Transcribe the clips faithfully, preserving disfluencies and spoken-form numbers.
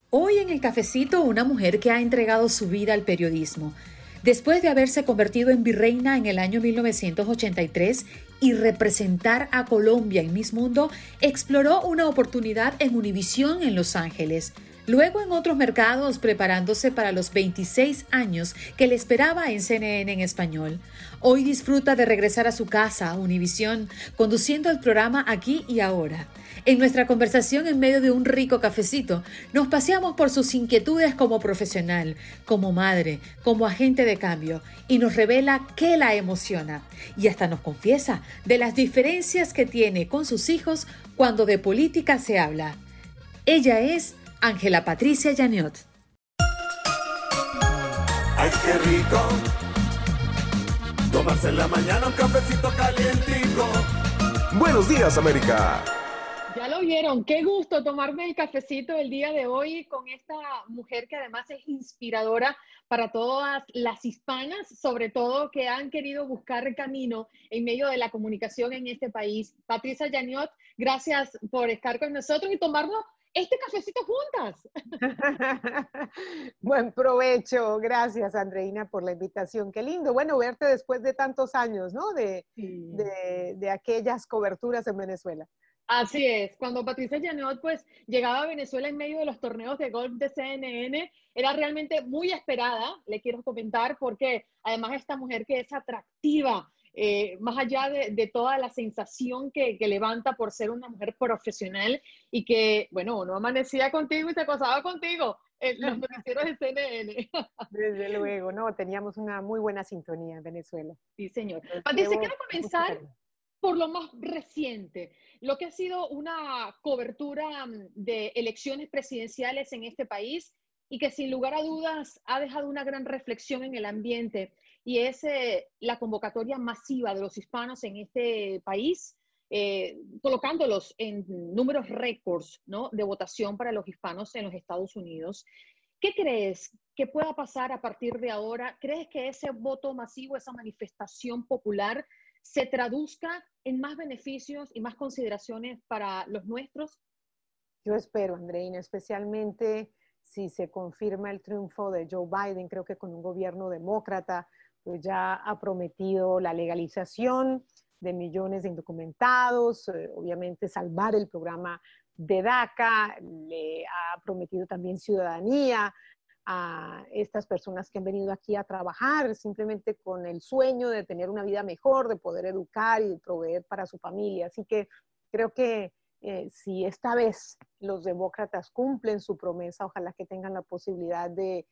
Hoy en el cafecito, una mujer que ha entregado su vida al periodismo. Después de haberse convertido en virreina en el año mil novecientos ochenta y tres y representar a Colombia en Miss Mundo, exploró una oportunidad en Univisión en Los Ángeles. Luego en otros mercados, preparándose para los veintiséis años que le esperaba en C N N en español. Hoy disfruta de regresar a su casa, Univisión, conduciendo el programa Aquí y Ahora. En nuestra conversación en medio de un rico cafecito, nos paseamos por sus inquietudes como profesional, como madre, como agente de cambio, y nos revela qué la emociona. Y hasta nos confiesa de las diferencias que tiene con sus hijos cuando de política se habla. Ella es Ángela Patricia Yaniot. ¡Ay, qué rico! Tomarse en la mañana un cafecito calientico. Buenos días, América. Ya lo vieron, qué gusto tomarme el cafecito el día de hoy con esta mujer que además es inspiradora para todas las hispanas, sobre todo que han querido buscar camino en medio de la comunicación en este país. Patricia Yaniot, gracias por estar con nosotros y tomarnos este cafecito juntas. Buen provecho. Gracias, Andreina, por la invitación. Qué lindo, bueno, verte después de tantos años, ¿no? De, Sí. de, de aquellas coberturas en Venezuela. Así es, cuando Patricia Yaniot pues llegaba a Venezuela en medio de los torneos de golf de C N N, era realmente muy esperada, le quiero comentar, porque además esta mujer que es atractiva, eh, más allá de, de toda la sensación que, que levanta por ser una mujer profesional y que, bueno, no amanecía contigo y se acostaba contigo en los noticieros de C N N. Desde luego, no, teníamos una muy buena sintonía en Venezuela. Sí, señor. Los Patricia, llevo quiero comenzar por lo más reciente, lo que ha sido una cobertura de elecciones presidenciales en este país y que sin lugar a dudas ha dejado una gran reflexión en el ambiente, y es eh, la convocatoria masiva de los hispanos en este país, eh, colocándolos en números récords, ¿no?, de votación para los hispanos en los Estados Unidos. ¿Qué crees que pueda pasar a partir de ahora? ¿Crees que ese voto masivo, esa manifestación popular, se traduzca en más beneficios y más consideraciones para los nuestros? Yo espero, Andreina, especialmente si se confirma el triunfo de Joe Biden. Creo que con un gobierno demócrata, pues ya ha prometido la legalización de millones de indocumentados, eh, obviamente salvar el programa de DACA, le ha prometido también ciudadanía a estas personas que han venido aquí a trabajar simplemente con el sueño de tener una vida mejor, de poder educar y de proveer para su familia. Así que creo que eh, si esta vez los demócratas cumplen su promesa, ojalá que tengan la posibilidad de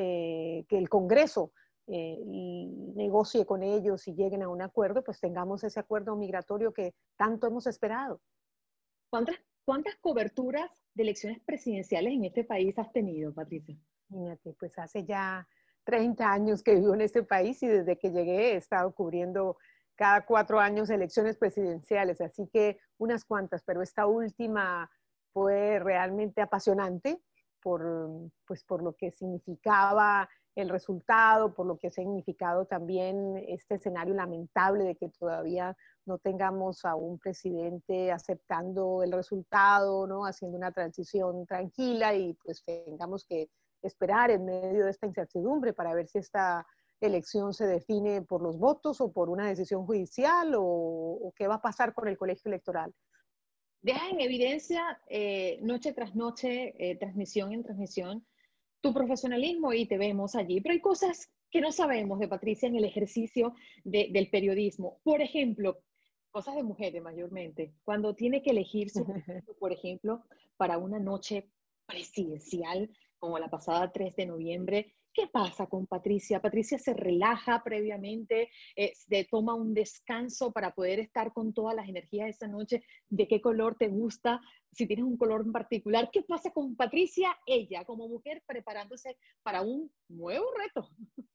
eh, que el Congreso eh, negocie con ellos y lleguen a un acuerdo, pues tengamos ese acuerdo migratorio que tanto hemos esperado. ¿Cuántas, cuántas coberturas de elecciones presidenciales en este país has tenido, Patricia? Fíjate, pues hace ya treinta años que vivo en este país y desde que llegué he estado cubriendo cada cuatro años elecciones presidenciales, así que unas cuantas, pero esta última fue realmente apasionante por, pues, por lo que significaba el resultado, por lo que ha significado también este escenario lamentable de que todavía no tengamos a un presidente aceptando el resultado, ¿no?, haciendo una transición tranquila, y pues tengamos que esperar en medio de esta incertidumbre para ver si esta elección se define por los votos o por una decisión judicial, o, o qué va a pasar con el colegio electoral. Deja en evidencia eh, noche tras noche, eh, transmisión en transmisión, tu profesionalismo, y te vemos allí. Pero hay cosas que no sabemos de Patricia en el ejercicio de, del periodismo. Por ejemplo, cosas de mujeres mayormente. Cuando tiene que elegir su, por ejemplo, para una noche presidencial, como la pasada tres de noviembre, ¿qué pasa con Patricia? Patricia se relaja previamente, eh, se toma un descanso para poder estar con todas las energías esa noche. ¿De qué color te gusta? Si tienes un color en particular. ¿Qué pasa con Patricia, ella como mujer, preparándose para un nuevo reto?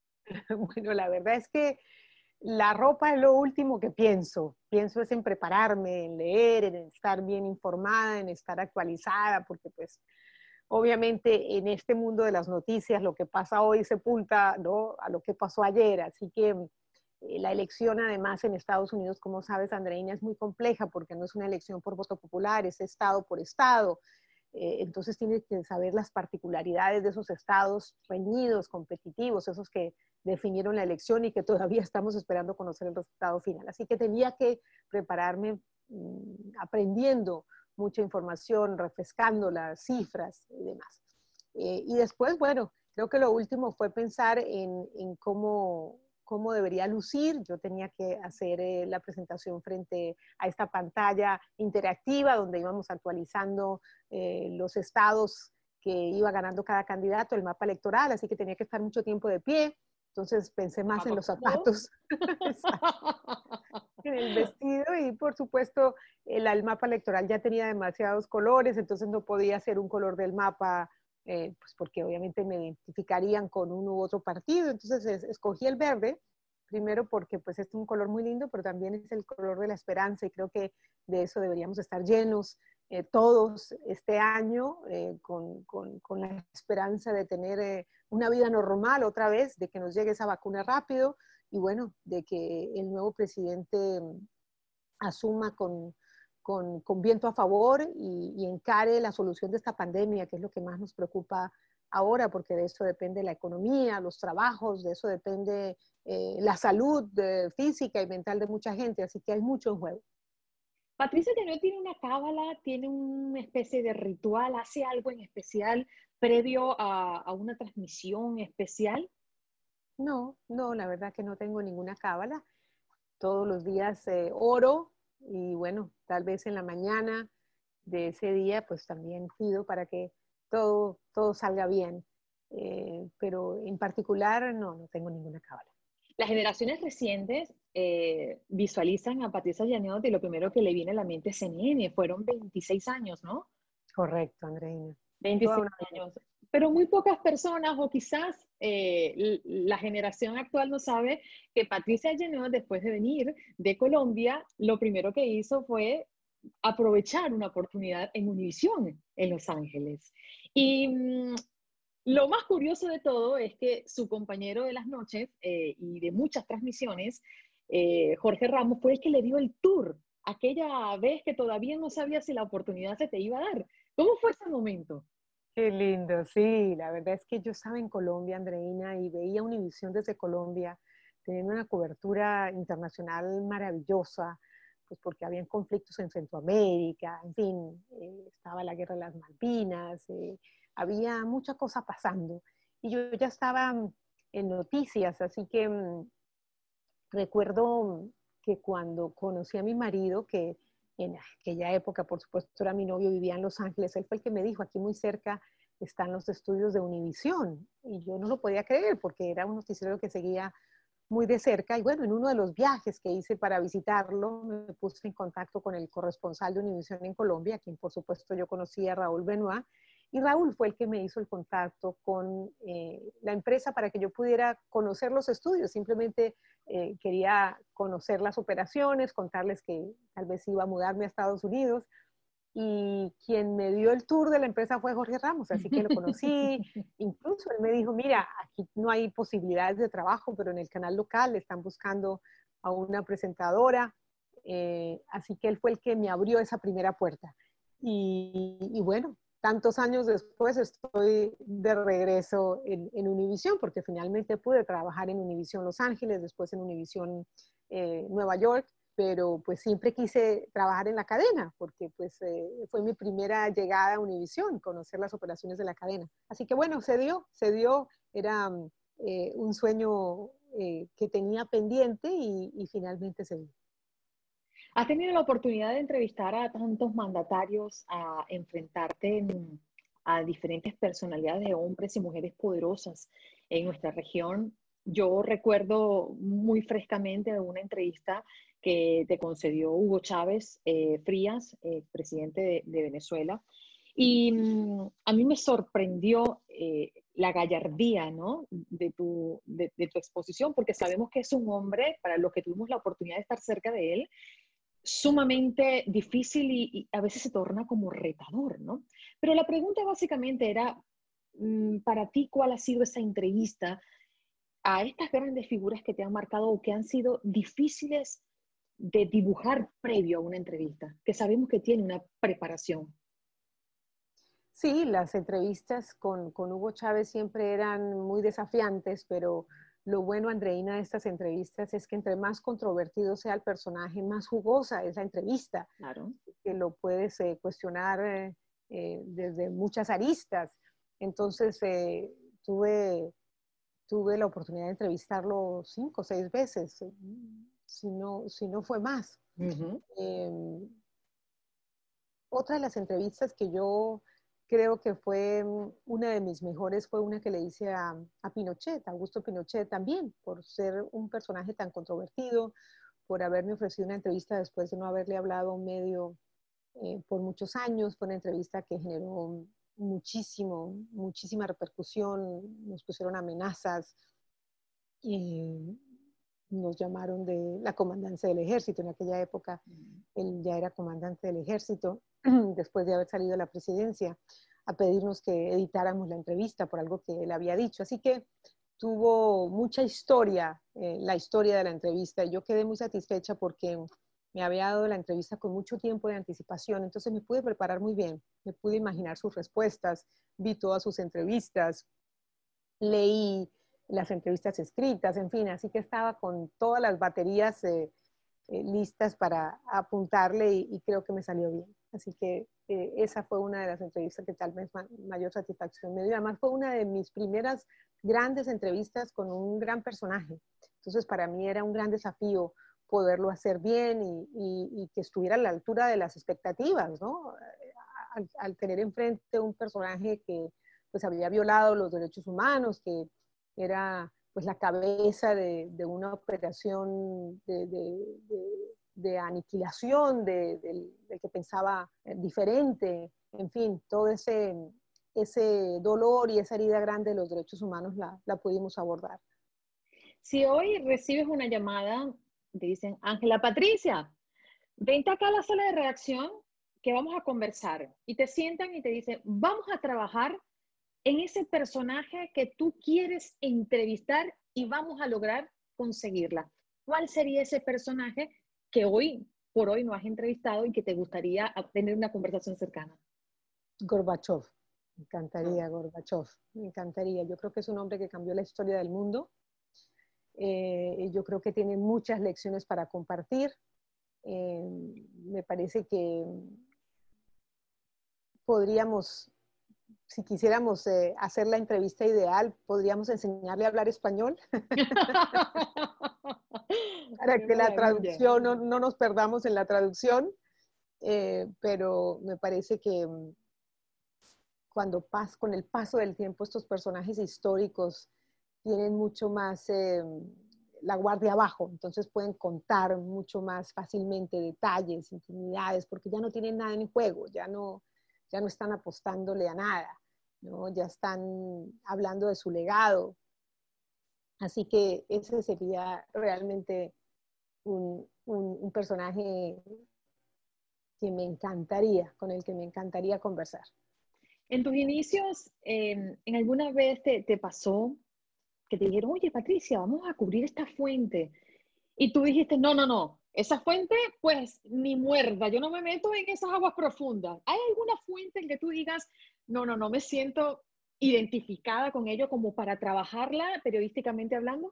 Bueno, la verdad es que la ropa es lo último que pienso. Pienso es en prepararme, en leer, en estar bien informada, en estar actualizada, porque pues obviamente en este mundo de las noticias lo que pasa hoy sepulta, ¿no?, a lo que pasó ayer. Así que eh, la elección además en Estados Unidos, como sabes, Andreina, es muy compleja porque no es una elección por voto popular, es estado por estado. Eh, entonces tiene que saber las particularidades de esos estados reñidos, competitivos, esos que definieron la elección y que todavía estamos esperando conocer el resultado final. Así que tenía que prepararme mmm, aprendiendo mucha información, refrescando las cifras y demás. Eh, y después, bueno, creo que lo último fue pensar en, en cómo, cómo debería lucir. Yo tenía que hacer eh, la presentación frente a esta pantalla interactiva donde íbamos actualizando eh, los estados que iba ganando cada candidato, el mapa electoral, así que tenía que estar mucho tiempo de pie. Entonces pensé más en los zapatos, en el vestido y por supuesto el, el mapa electoral ya tenía demasiados colores, entonces no podía ser un color del mapa, eh, pues porque obviamente me identificarían con uno u otro partido. Entonces es, escogí el verde, primero porque pues es un color muy lindo, pero también es el color de la esperanza y creo que de eso deberíamos estar llenos eh, todos este año eh, con, con, con la esperanza de tener eh, una vida normal otra vez, de que nos llegue esa vacuna rápido y bueno, de que el nuevo presidente asuma con, con, con viento a favor y, y encare la solución de esta pandemia, que es lo que más nos preocupa ahora, porque de eso depende la economía, los trabajos, de eso depende eh, la salud eh, física y mental de mucha gente, así que hay mucho en juego. Patricia Janot tiene una cábala, tiene una especie de ritual, hace algo en especial previo a, a una transmisión especial. No, no, la verdad que no tengo ninguna cábala. Todos los días eh, oro y bueno, tal vez en la mañana de ese día pues también pido para que todo, todo salga bien. Eh, pero en particular no, no tengo ninguna cábala. Las generaciones recientes eh, visualizan a Patricia Janot y lo primero que le viene a la mente es C N N. Fueron veintiséis años, ¿no? Correcto, Andreina. veintiséis años. Pero muy pocas personas, o quizás eh, la generación actual no sabe que Patricia Janot, después de venir de Colombia, lo primero que hizo fue aprovechar una oportunidad en Univisión en Los Ángeles. Y mmm, lo más curioso de todo es que su compañero de las noches eh, y de muchas transmisiones, eh, Jorge Ramos, fue el que le dio el tour aquella vez que todavía no sabía si la oportunidad se te iba a dar. ¿Cómo fue ese momento? Qué lindo, sí, la verdad es que yo estaba en Colombia, Andreina, y veía Univisión desde Colombia, teniendo una cobertura internacional maravillosa, pues porque habían conflictos en Centroamérica, en fin, eh, estaba la guerra de las Malvinas, eh, había mucha cosa pasando. Y yo ya estaba en noticias, así que mmm, recuerdo que cuando conocí a mi marido, que en aquella época, por supuesto, era mi novio, vivía en Los Ángeles, él fue el que me dijo, aquí muy cerca están los estudios de Univisión. Y yo no lo podía creer porque era un noticiero que seguía muy de cerca. Y bueno, en uno de los viajes que hice para visitarlo, me puse en contacto con el corresponsal de Univisión en Colombia, a quien por supuesto yo conocía, Raúl Benoit. Y Raúl fue el que me hizo el contacto con eh, la empresa para que yo pudiera conocer los estudios. Simplemente eh, quería conocer las operaciones, contarles que tal vez iba a mudarme a Estados Unidos. Y quien me dio el tour de la empresa fue Jorge Ramos, así que lo conocí. Incluso él me dijo, mira, aquí no hay posibilidades de trabajo, pero en el canal local están buscando a una presentadora. Eh, así que él fue el que me abrió esa primera puerta. Y, y bueno, tantos años después estoy de regreso en, en Univisión, porque finalmente pude trabajar en Univisión Los Ángeles, después en Univisión eh, Nueva York, pero pues siempre quise trabajar en la cadena, porque pues eh, fue mi primera llegada a Univisión, conocer las operaciones de la cadena. Así que bueno, se dio, se dio, era eh, un sueño eh, que tenía pendiente y, y finalmente se dio. ¿Has tenido la oportunidad de entrevistar a tantos mandatarios, a enfrentarte en, a diferentes personalidades de hombres y mujeres poderosas en nuestra región? Yo recuerdo muy frescamente una entrevista que te concedió Hugo Chávez eh, Frías, eh, presidente de, de Venezuela, y mm, a mí me sorprendió eh, la gallardía, ¿no?, de tu, de, de tu exposición, porque sabemos que es un hombre, para los que tuvimos la oportunidad de estar cerca de él, sumamente difícil y, y a veces se torna como retador, ¿no? Pero la pregunta básicamente era, mmm, para ti, ¿cuál ha sido esa entrevista a estas grandes figuras que te han marcado o que han sido difíciles de dibujar previo a una entrevista, que sabemos que tiene una preparación? Sí, las entrevistas con, con Hugo Chávez siempre eran muy desafiantes, pero lo bueno, Andreina, de estas entrevistas es que entre más controvertido sea el personaje, más jugosa es la entrevista, Claro. que lo puedes eh, cuestionar eh, eh, desde muchas aristas. Entonces, eh, tuve, tuve la oportunidad de entrevistarlo cinco o seis veces, eh, si no, si no fue más. Uh-huh. Eh, otra de las entrevistas que yo creo que fue una de mis mejores fue una que le hice a, a Pinochet, a Augusto Pinochet también, por ser un personaje tan controvertido, por haberme ofrecido una entrevista después de no haberle hablado a un medio eh, por muchos años. Fue una entrevista que generó muchísimo, muchísima repercusión, nos pusieron amenazas, y nos llamaron de la comandancia del ejército. En aquella época él ya era comandante del ejército, después de haber salido de la presidencia, a pedirnos que editáramos la entrevista por algo que él había dicho. Así que tuvo mucha historia, eh, la historia de la entrevista, y yo quedé muy satisfecha porque me había dado la entrevista con mucho tiempo de anticipación, entonces me pude preparar muy bien, me pude imaginar sus respuestas, vi todas sus entrevistas, leí las entrevistas escritas, en fin, así que estaba con todas las baterías eh, eh, listas para apuntarle, y, y creo que me salió bien. Así que eh, esa fue una de las entrevistas que tal vez ma mayor satisfacción me dio. Además fue una de mis primeras grandes entrevistas con un gran personaje. Entonces para mí era un gran desafío poderlo hacer bien y, y, y que estuviera a la altura de las expectativas, ¿no? Al, al tener enfrente un personaje que pues había violado los derechos humanos, que era pues la cabeza de, de una operación de, de, de, de aniquilación, de, de, de que pensaba diferente, en fin, todo ese, ese dolor y esa herida grande de los derechos humanos la, la pudimos abordar. Si hoy recibes una llamada, te dicen, Ángela Patricia, vente acá a la sala de redacción que vamos a conversar, y te sientan y te dicen, vamos a trabajar en ese personaje que tú quieres entrevistar y vamos a lograr conseguirla. ¿Cuál sería ese personaje que hoy por hoy no has entrevistado y que te gustaría tener una conversación cercana? Gorbachev. Me encantaría oh. Gorbachev. Me encantaría. Yo creo que es un hombre que cambió la historia del mundo. Eh, yo creo que tiene muchas lecciones para compartir. Eh, me parece que podríamos, si quisiéramos eh, hacer la entrevista ideal, podríamos enseñarle a hablar español para que la traducción, no, no nos perdamos en la traducción, eh, pero me parece que cuando pas, con el paso del tiempo estos personajes históricos tienen mucho más eh, la guardia abajo, entonces pueden contar mucho más fácilmente detalles, intimidades, porque ya no tienen nada en juego, ya no, ya no están apostándole a nada, ¿no? Ya están hablando de su legado. Así que ese sería realmente un, un, un personaje que me encantaría, con el que me encantaría conversar. En tus inicios, eh, ¿en alguna vez te, te pasó que te dijeron, oye, Patricia, vamos a cubrir esta fuente? Y tú dijiste, no, no, no, esa fuente, pues, ni muerda, yo no me meto en esas aguas profundas. ¿Hay alguna fuente en que tú digas, no, no, no me siento identificada con ello como para trabajarla periodísticamente hablando?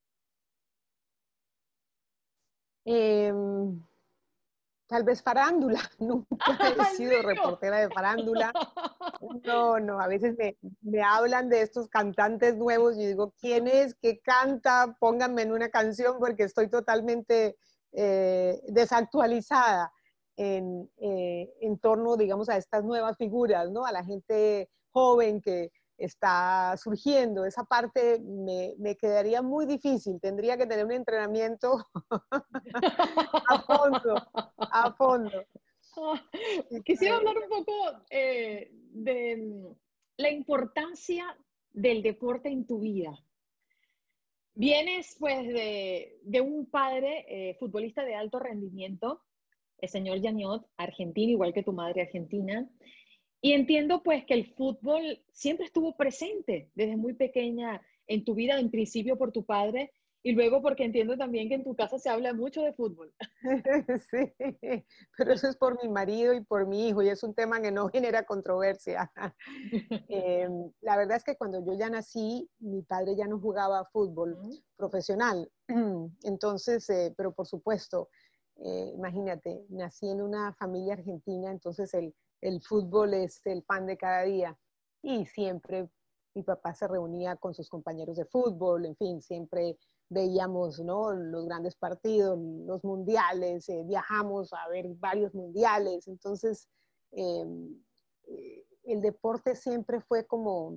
Eh, tal vez farándula. Nunca he sido reportera de farándula. No, no, a veces me, me hablan de estos cantantes nuevos y digo, ¿quién es? ¿Qué canta? Pónganme en una canción porque estoy totalmente eh, desactualizada en, eh, en torno, digamos, a estas nuevas figuras, ¿no? A la gente joven que está surgiendo. Esa parte me, me quedaría muy difícil. Tendría que tener un entrenamiento a fondo, a fondo. Quisiera hablar un poco eh, de la importancia del deporte en tu vida. Vienes pues de, de un padre eh, futbolista de alto rendimiento, el señor Yaniot, argentino, igual que tu madre argentina, y entiendo pues que el fútbol siempre estuvo presente desde muy pequeña en tu vida, en principio por tu padre, Y luego porque entiendo también que en tu casa se habla mucho de fútbol. Sí, pero eso es por mi marido y por mi hijo y es un tema que no genera controversia. Eh, la verdad es que cuando yo ya nací, mi padre ya no jugaba fútbol profesional. Entonces, eh, pero por supuesto, eh, imagínate, nací en una familia argentina, entonces el, el fútbol es el pan de cada día. Y siempre mi papá se reunía con sus compañeros de fútbol, en fin, siempre veíamos, ¿no?, los grandes partidos, los mundiales, eh, viajamos a ver varios mundiales. Entonces, eh, eh, el deporte siempre fue como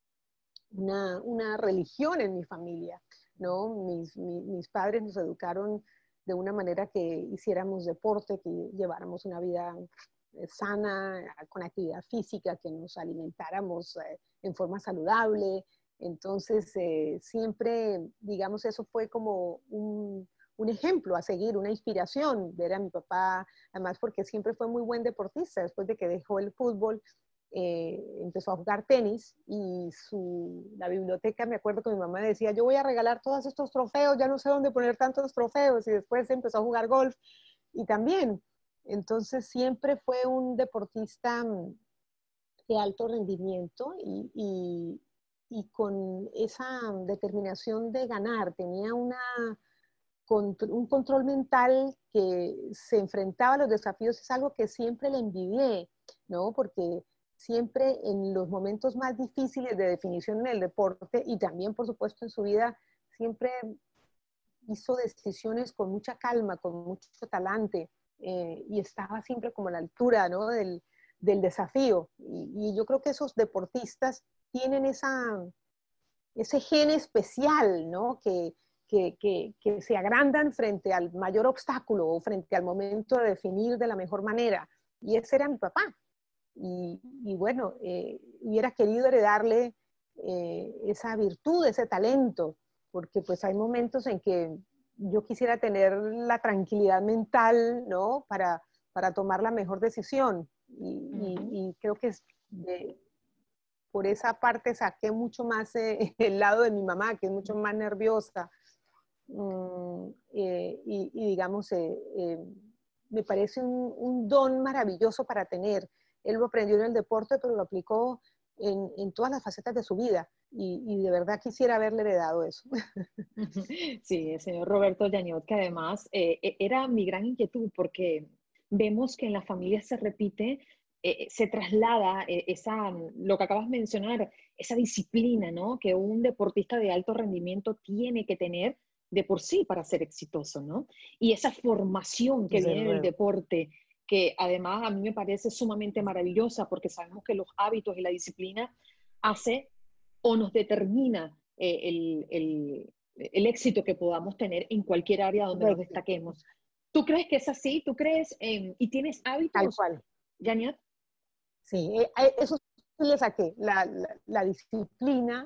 una, una religión en mi familia, ¿no? Mis, mi, mis padres nos educaron de una manera que hiciéramos deporte, que lleváramos una vida eh, sana, con actividad física, que nos alimentáramos eh, en forma saludable. Entonces, eh, siempre, digamos, eso fue como un, un ejemplo a seguir, una inspiración, ver a mi papá, además porque siempre fue muy buen deportista. Después de que dejó el fútbol, eh, empezó a jugar tenis y su, la biblioteca, me acuerdo que mi mamá decía, yo voy a regalar todos estos trofeos, ya no sé dónde poner tantos trofeos, y después empezó a jugar golf y también. Entonces siempre fue un deportista de alto rendimiento y, y, y con esa determinación de ganar, tenía una, un control mental que se enfrentaba a los desafíos, es algo que siempre le envidié, ¿no? Porque siempre en los momentos más difíciles de definición en el deporte y también, por supuesto, en su vida, siempre hizo decisiones con mucha calma, con mucho talante, eh, y estaba siempre como a la altura, ¿no?, del, del desafío. Y, y yo creo que esos deportistas tienen esa, ese gen especial, ¿no?, que, que, que, que se agrandan frente al mayor obstáculo o frente al momento de definir de la mejor manera. Y ese era mi papá. Y, y bueno, eh, hubiera querido heredarle eh, esa virtud, ese talento, porque pues hay momentos en que yo quisiera tener la tranquilidad mental, ¿no?, para, para tomar la mejor decisión. Y, uh-huh. y, y creo que es de, por esa parte saqué mucho más eh, el lado de mi mamá, que es mucho más nerviosa. Mm, eh, y, y digamos, eh, eh, me parece un, un don maravilloso para tener. Él lo aprendió en el deporte, pero lo aplicó en, en todas las facetas de su vida. Y, y de verdad quisiera haberle heredado eso. Sí, el señor Roberto Llañot, que además eh, era mi gran inquietud, porque vemos que en la familia se repite, eh, se traslada eh, esa, lo que acabas de mencionar, esa disciplina, ¿no?, que un deportista de alto rendimiento tiene que tener de por sí para ser exitoso, ¿no? Y esa formación que Desde viene luego. del deporte, que además a mí me parece sumamente maravillosa, porque sabemos que los hábitos y la disciplina hace o nos determina eh, el, el, el éxito que podamos tener en cualquier área donde nos destaquemos. ¿Tú crees que es así? ¿Tú crees en, y tienes hábitos, tal cual, Llañot? Sí, eh, eso sí le saqué, la, la, la disciplina,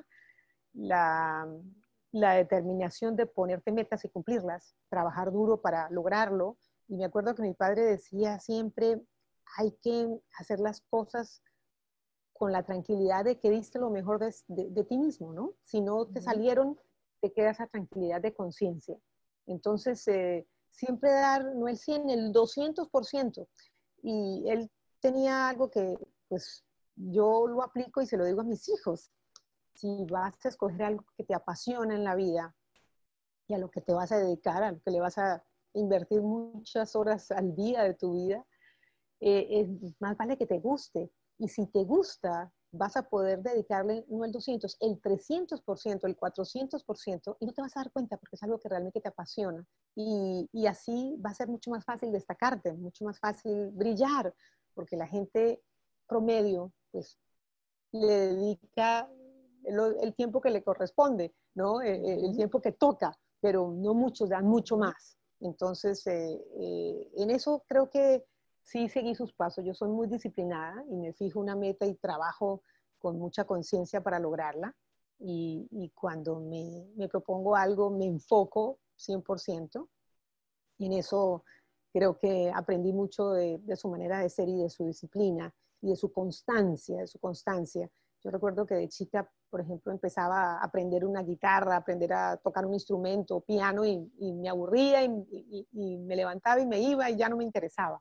la, la determinación de ponerte metas y cumplirlas, trabajar duro para lograrlo. Y me acuerdo que mi padre decía siempre, hay que hacer las cosas con la tranquilidad de que diste lo mejor de, de, de ti mismo, ¿no? Si no te salieron, te queda esa tranquilidad de conciencia. Entonces, eh, siempre dar, no el cien, el doscientos por ciento. Y él tenía algo que, pues, yo lo aplico y se lo digo a mis hijos. Si vas a escoger algo que te apasiona en la vida y a lo que te vas a dedicar, a lo que le vas a invertir muchas horas al día de tu vida, eh, es, más vale que te guste. Y si te gusta, vas a poder dedicarle no el doscientos, el trescientos por ciento, el cuatrocientos por ciento, y no te vas a dar cuenta porque es algo que realmente te apasiona. Y, y así va a ser mucho más fácil destacarte, mucho más fácil brillar, porque la gente promedio, pues, le dedica el, el tiempo que le corresponde, ¿no? El, el tiempo que toca, pero no muchos dan mucho más. Entonces, eh, eh, en eso creo que sí seguí sus pasos. Yo soy muy disciplinada y me fijo una meta y trabajo con mucha conciencia para lograrla. Y, y cuando me, me propongo algo, me enfoco cien por ciento. Y en eso creo que aprendí mucho de, de su manera de ser y de su disciplina y de su constancia, de su constancia. Yo recuerdo que de chica, por ejemplo, empezaba a aprender una guitarra, a aprender a tocar un instrumento, piano, y, y me aburría y, y, y me levantaba y me iba y ya no me interesaba.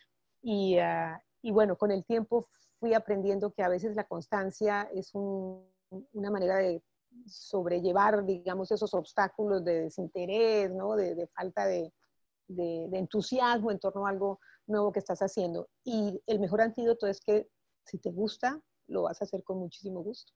Y, uh, y bueno, con el tiempo fui aprendiendo que a veces la constancia es un, una manera de sobrellevar, digamos, esos obstáculos de desinterés, ¿no? de, de falta de, de, de entusiasmo en torno a algo nuevo que estás haciendo. Y el mejor antídoto es que si te gusta, lo vas a hacer con muchísimo gusto.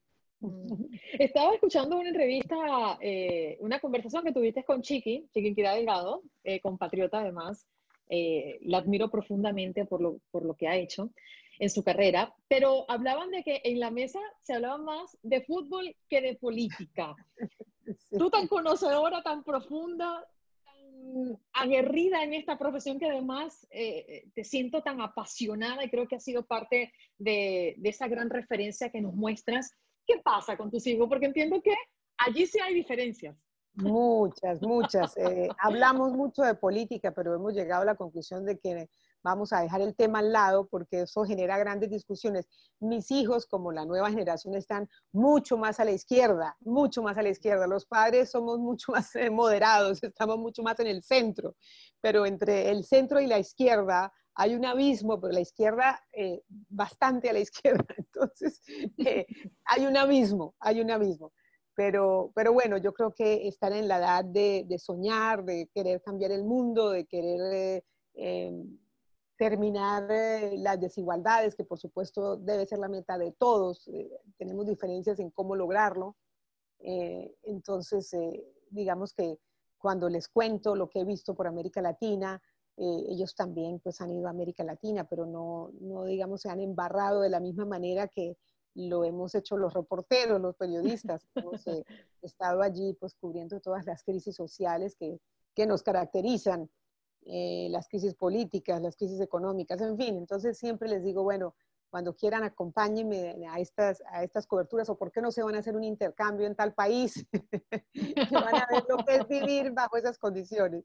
Estaba escuchando una entrevista, eh, una conversación que tuviste con Chiqui, Chiquinquirá Delgado, eh, compatriota además. Eh, la admiro profundamente por lo, por lo que ha hecho en su carrera, pero hablaban de que en la mesa se hablaba más de fútbol que de política. Sí. Tú tan conocedora, tan profunda, tan aguerrida en esta profesión que además eh, te siento tan apasionada y creo que ha sido parte de, de esa gran referencia que nos muestras. ¿Qué pasa con tus hijos? Porque entiendo que allí sí hay diferencias. Muchas, muchas. Eh, hablamos mucho de política, pero hemos llegado a la conclusión de que vamos a dejar el tema al lado porque eso genera grandes discusiones. Mis hijos, como la nueva generación, están mucho más a la izquierda, mucho más a la izquierda. Los padres somos mucho más eh, moderados, estamos mucho más en el centro, pero entre el centro y la izquierda hay un abismo, pero la izquierda, eh, bastante a la izquierda. Entonces, eh, hay un abismo, hay un abismo. Pero, pero bueno, yo creo que están en la edad de, de soñar, de querer cambiar el mundo, de querer eh, eh, terminar eh, las desigualdades, que por supuesto debe ser la meta de todos. Eh, tenemos diferencias en cómo lograrlo. Eh, entonces, eh, digamos que cuando les cuento lo que he visto por América Latina, eh, ellos también pues han ido a América Latina, pero no, no, digamos, se han embarrado de la misma manera que lo hemos hecho los reporteros, los periodistas. Hemos eh, estado allí pues cubriendo todas las crisis sociales que, que nos caracterizan, eh, las crisis políticas, las crisis económicas, en fin. Entonces siempre les digo, bueno, cuando quieran acompáñenme a estas, a estas coberturas, o por qué no se van a hacer un intercambio en tal país y van a ver lo que es vivir bajo esas condiciones.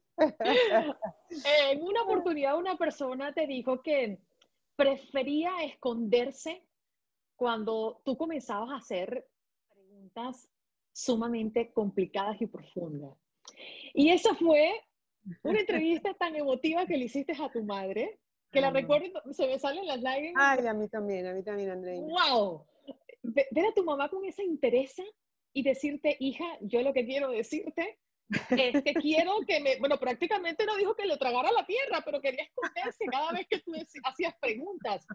En una oportunidad una persona te dijo que prefería esconderse cuando tú comenzabas a hacer preguntas sumamente complicadas y profundas. Y esa fue una entrevista tan emotiva que le hiciste a tu madre, que la recuerdo, se me salen las lágrimas. Ay, a mí también, a mí también, Andreina. ¡Wow! Ver a tu mamá con esa interés y decirte, hija, yo lo que quiero decirte es que quiero que me, bueno, prácticamente no dijo que le tragara la tierra, pero quería esconderse cada vez que tú hacías preguntas.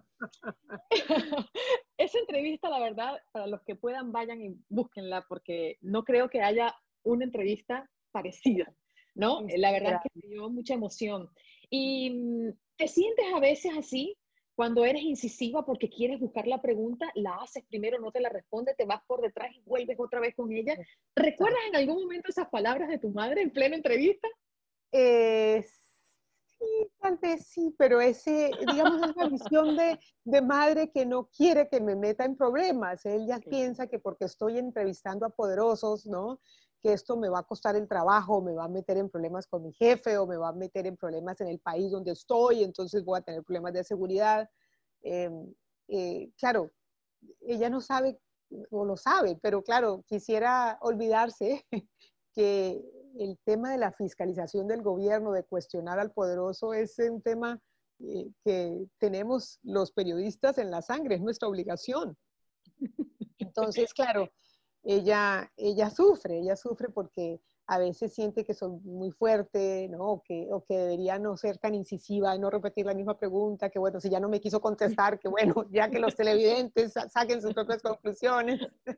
Esa entrevista, la verdad, para los que puedan, vayan y búsquenla, porque no creo que haya una entrevista parecida, ¿no? La verdad es que me dio mucha emoción. ¿Y te sientes a veces así? Cuando eres incisiva porque quieres buscar la pregunta, la haces primero, no te la responde, te vas por detrás y vuelves otra vez con ella. ¿Recuerdas en algún momento esas palabras de tu madre en plena entrevista? Eh, sí, tal vez sí, pero ese, digamos, es una visión de, de madre que no quiere que me meta en problemas. Ella sí piensa que porque estoy entrevistando a poderosos, ¿no?, que esto me va a costar el trabajo, me va a meter en problemas con mi jefe o me va a meter en problemas en el país donde estoy, entonces voy a tener problemas de seguridad. Eh, eh, claro, ella no sabe, o lo sabe, pero claro, quisiera olvidarse que el tema de la fiscalización del gobierno, de cuestionar al poderoso, es un tema eh, que tenemos los periodistas en la sangre, es nuestra obligación. Entonces, claro, ella, ella sufre, ella sufre porque a veces siente que soy muy fuerte, ¿no? O que, o que debería no ser tan incisiva, no repetir la misma pregunta, que bueno, si ya no me quiso contestar, que bueno, ya que los televidentes saquen sus propias conclusiones.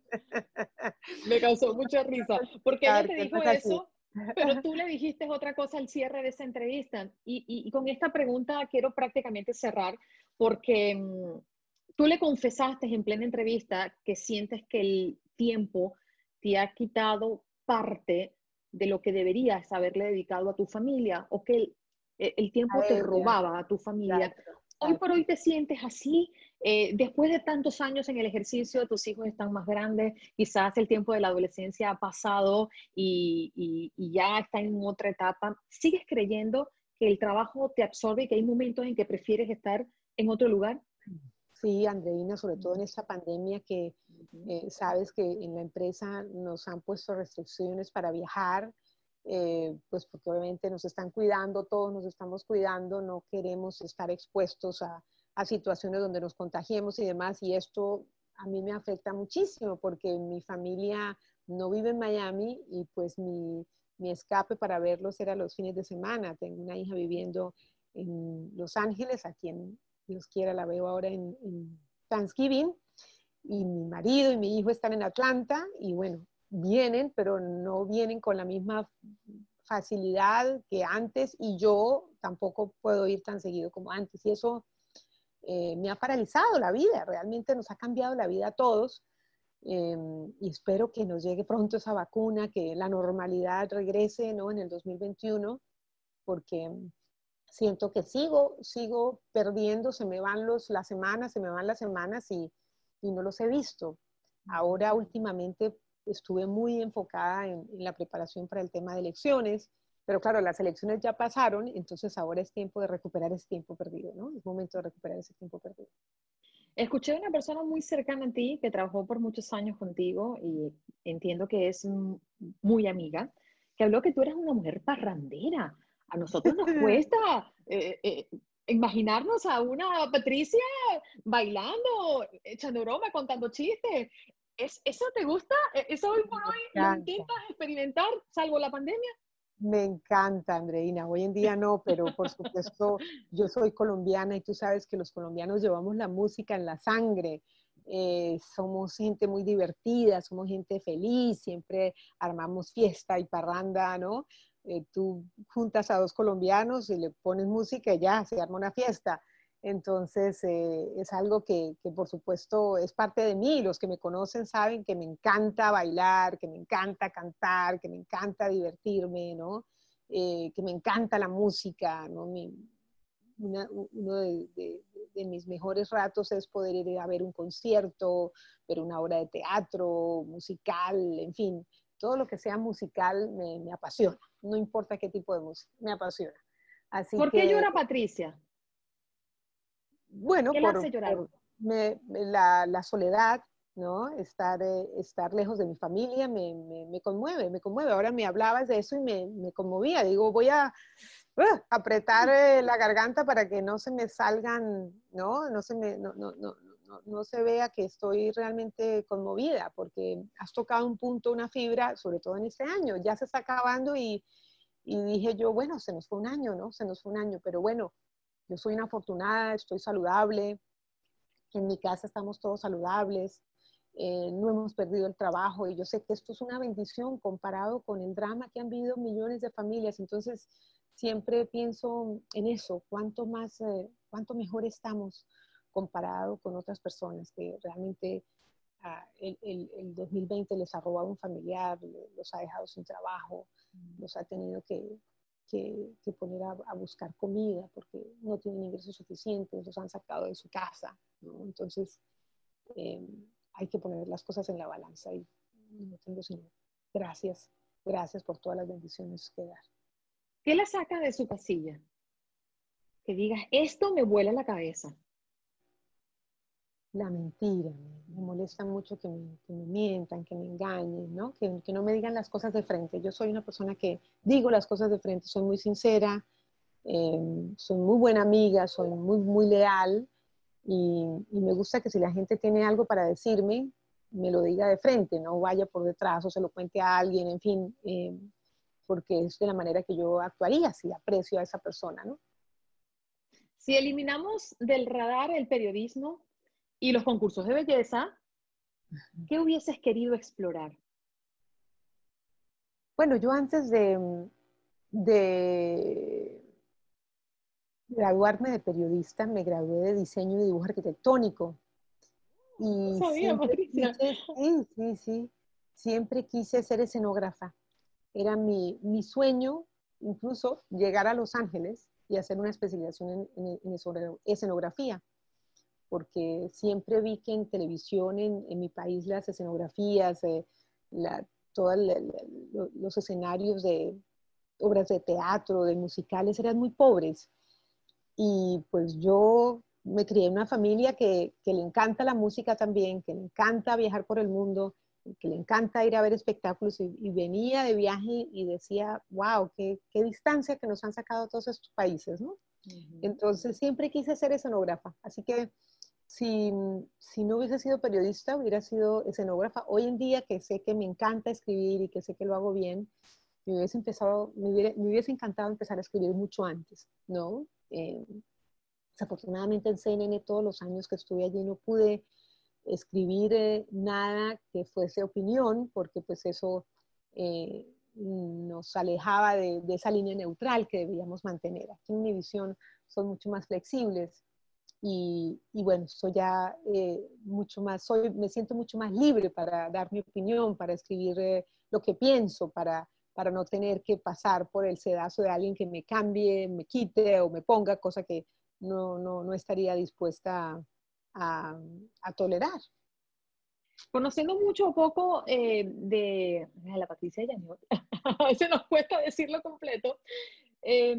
Me causó mucha risa, porque ella te dijo eso, pero tú le dijiste otra cosa al cierre de esa entrevista. Y, y, y con esta pregunta quiero prácticamente cerrar, porque mmm, tú le confesaste en plena entrevista que sientes que el tiempo te ha quitado parte de lo que deberías haberle dedicado a tu familia, o que el, el tiempo te robaba a tu familia. Claro, claro. Hoy por hoy te sientes así, eh, después de tantos años en el ejercicio, tus hijos están más grandes, quizás el tiempo de la adolescencia ha pasado y, y, y ya está en otra etapa. ¿Sigues creyendo que el trabajo te absorbe y que hay momentos en que prefieres estar en otro lugar? Sí, Andreina, sobre todo en esta pandemia que Ujú. Eh, sabes que en la empresa nos han puesto restricciones para viajar, eh, pues porque obviamente nos están cuidando, todos nos estamos cuidando, no queremos estar expuestos a, a situaciones donde nos contagiemos y demás, y esto a mí me afecta muchísimo porque mi familia no vive en Miami y pues mi, mi escape para verlos era los fines de semana. Tengo una hija viviendo en Los Ángeles, a quien Dios quiera la veo ahora en, en Thanksgiving, y mi marido y mi hijo están en Atlanta y bueno, vienen, pero no vienen con la misma facilidad que antes y yo tampoco puedo ir tan seguido como antes y eso eh, me ha paralizado la vida, realmente nos ha cambiado la vida a todos eh, y espero que nos llegue pronto esa vacuna, que la normalidad regrese, ¿no? En el dos mil veintiuno, porque siento que sigo, sigo perdiendo, se me van los, las semanas, se me van las semanas y, y no los he visto. Ahora últimamente estuve muy enfocada en, en la preparación para el tema de elecciones, pero claro, las elecciones ya pasaron, entonces ahora es tiempo de recuperar ese tiempo perdido, ¿no? Es momento de recuperar ese tiempo perdido. Escuché a una persona muy cercana a ti que trabajó por muchos años contigo y entiendo que es mm, muy amiga, que habló que tú eres una mujer parrandera. A nosotros nos cuesta eh, eh, imaginarnos a una Patricia bailando, echando broma, contando chistes. ¿Es, ¿Eso te gusta? ¿E- ¿Eso hoy por Me hoy lo encanta. intentas experimentar, salvo la pandemia? Me encanta, Andreina. Hoy en día no, pero por supuesto yo soy colombiana y tú sabes que los colombianos llevamos la música en la sangre. Eh, somos gente muy divertida, somos gente feliz, siempre armamos fiesta y parranda, ¿no? Eh, tú juntas a dos colombianos y le pones música y ya, se arma una fiesta. Entonces, eh, es algo que, que, por supuesto, es parte de mí. Los que me conocen saben que me encanta bailar, que me encanta cantar, que me encanta divertirme, ¿no? Eh, que me encanta la música, ¿no? Mi, una, uno de, de, de, mis mejores ratos es poder ir a ver un concierto, ver una obra de teatro, musical, en fin, todo lo que sea musical me, me apasiona. No importa qué tipo de música, me apasiona. Así ¿Por qué que, llora Patricia? bueno, ¿Qué la por, hace llorar? por me, la, la, soledad, ¿no? Estar, eh, estar lejos de mi familia me, me, me, conmueve, me conmueve. Ahora me hablabas de eso y me, me conmovía. Digo, voy a uh, apretar eh, la garganta para que no se me salgan, ¿no? No se, me, no, no, no, no, no se vea que estoy realmente conmovida, porque has tocado un punto, una fibra, sobre todo en este año. Ya se está acabando y, y dije yo, bueno, se nos fue un año, ¿no? Se nos fue un año, pero bueno, yo soy una afortunada, estoy saludable, en mi casa estamos todos saludables, eh, no hemos perdido el trabajo y yo sé que esto es una bendición comparado con el drama que han vivido millones de familias. Entonces, siempre pienso en eso, cuánto más, eh, cuánto mejor estamos comparado con otras personas que realmente uh, el, el, el dos mil veinte les ha robado un familiar, los ha dejado sin trabajo, los ha tenido que, que, que poner a, a buscar comida porque no tienen ingresos suficientes, los han sacado de su casa, ¿no? Entonces, eh, hay que poner las cosas en la balanza y no tengo sino gracias, gracias por todas las bendiciones que dar. ¿Qué la saca de su casilla? Que digas, esto me vuela la cabeza. La mentira, me, me molesta mucho que me, que me mientan, que me engañen, ¿no? Que, que no me digan las cosas de frente. Yo soy una persona que digo las cosas de frente, soy muy sincera, eh, soy muy buena amiga, soy muy, muy leal y, y me gusta que si la gente tiene algo para decirme, me lo diga de frente, no vaya por detrás o se lo cuente a alguien, en fin, eh, porque es de la manera que yo actuaría si aprecio a esa persona, ¿no? Si eliminamos del radar el periodismo y los concursos de belleza, ¿qué hubieses querido explorar? Bueno, yo antes de, de graduarme de periodista, me gradué de diseño y dibujo arquitectónico. No Y sabía, siempre Patricia. quise, sí, sí, sí, siempre quise ser escenógrafa. Era mi, mi sueño, incluso llegar a Los Ángeles y hacer una especialización en, en, en escenografía, porque siempre vi que en televisión en, en mi país las escenografías, eh, la, todos los escenarios de obras de teatro, de musicales, eran muy pobres. Y pues yo me crié en una familia que, que le encanta la música también, que le encanta viajar por el mundo, que le encanta ir a ver espectáculos y, y venía de viaje y decía, wow, qué, qué distancia que nos han sacado todos estos países, ¿no? Uh-huh. Entonces siempre quise ser escenógrafa, así que si, si no hubiese sido periodista, hubiera sido escenógrafa. Hoy en día que sé que me encanta escribir y que sé que lo hago bien, me hubiese, empezado, me hubiera, me hubiese encantado empezar a escribir mucho antes, ¿no? Eh, desafortunadamente en C N N todos los años que estuve allí no pude escribir eh, nada que fuese opinión, porque pues eso eh, nos alejaba de, de esa línea neutral que debíamos mantener. Aquí en Univisión son mucho más flexibles y, y bueno, soy ya eh, mucho más, soy, me siento mucho más libre para dar mi opinión, para escribir eh, lo que pienso, para, para no tener que pasar por el sedazo de alguien que me cambie, me quite o me ponga, cosa que no, no, no estaría dispuesta a A, a tolerar. Conociendo mucho o poco eh, de la Patricia Yaniot, a veces nos cuesta decirlo completo, eh,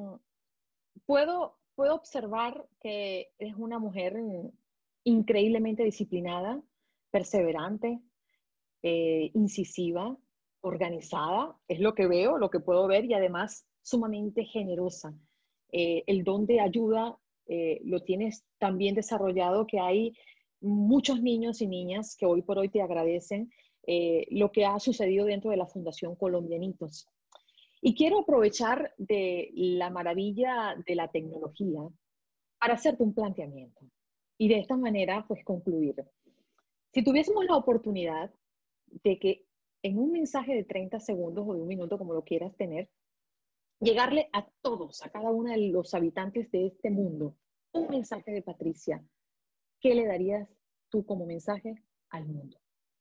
puedo, puedo observar que eres una mujer increíblemente disciplinada, perseverante, eh, incisiva, organizada, es lo que veo, lo que puedo ver, y además sumamente generosa. Eh, el don de ayuda Eh, lo tienes tan bien desarrollado que hay muchos niños y niñas que hoy por hoy te agradecen eh, lo que ha sucedido dentro de la Fundación Colombianitos. Y quiero aprovechar de la maravilla de la tecnología para hacerte un planteamiento y de esta manera pues concluir. Si tuviésemos la oportunidad de que en un mensaje de treinta segundos o de un minuto, como lo quieras tener, llegarle a todos, a cada uno de los habitantes de este mundo, un mensaje de Patricia, ¿qué le darías tú como mensaje al mundo?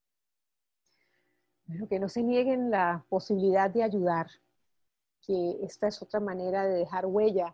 Bueno, que no se nieguen la posibilidad de ayudar, que esta es otra manera de dejar huella,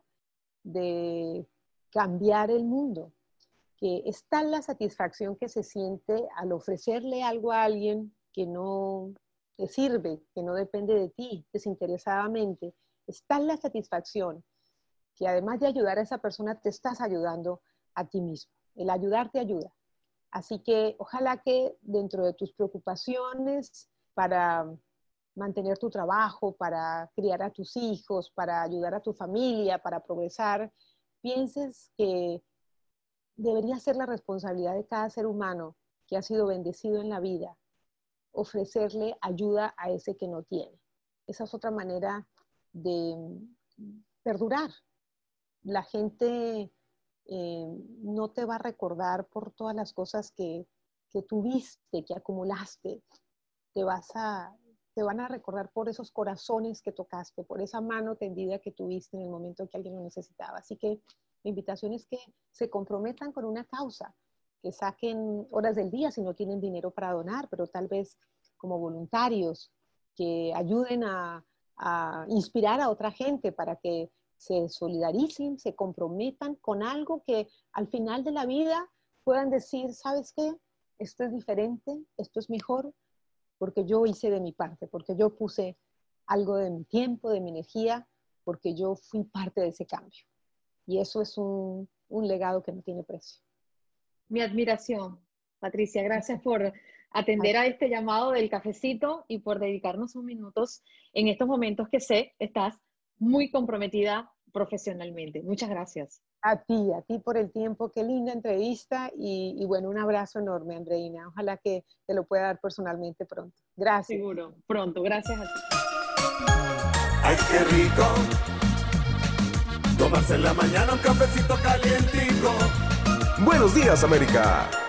de cambiar el mundo, que es tal la satisfacción que se siente al ofrecerle algo a alguien que no te sirve, que no depende de ti desinteresadamente. Es tal la satisfacción que además de ayudar a esa persona, te estás ayudando a ti mismo. El ayudar te ayuda. Así que ojalá que dentro de tus preocupaciones para mantener tu trabajo, para criar a tus hijos, para ayudar a tu familia, para progresar, pienses que debería ser la responsabilidad de cada ser humano que ha sido bendecido en la vida, ofrecerle ayuda a ese que no tiene. Esa es otra manera de perdurar. La gente eh, no te va a recordar por todas las cosas que, que tuviste, que acumulaste. Te, vas a, te van a recordar por esos corazones que tocaste, por esa mano tendida que tuviste en el momento que alguien lo necesitaba. Así que la invitación es que se comprometan con una causa, que saquen horas del día si no tienen dinero para donar, pero tal vez como voluntarios, que ayuden a a inspirar a otra gente para que se solidaricen, se comprometan con algo que al final de la vida puedan decir, ¿sabes qué? Esto es diferente, esto es mejor, porque yo hice de mi parte, porque yo puse algo de mi tiempo, de mi energía, porque yo fui parte de ese cambio. Y eso es un, un legado que no tiene precio. Mi admiración, Patricia, gracias por atender a este llamado del cafecito y por dedicarnos unos minutos en estos momentos que sé estás muy comprometida profesionalmente. Muchas gracias. A ti, a ti por el tiempo. Qué linda entrevista y, y bueno, un abrazo enorme, Andreina. Ojalá que te lo pueda dar personalmente pronto. Gracias. Seguro, pronto. Gracias a ti. Ay, qué rico tomarse en la mañana un cafecito calientico. Buenos días, América.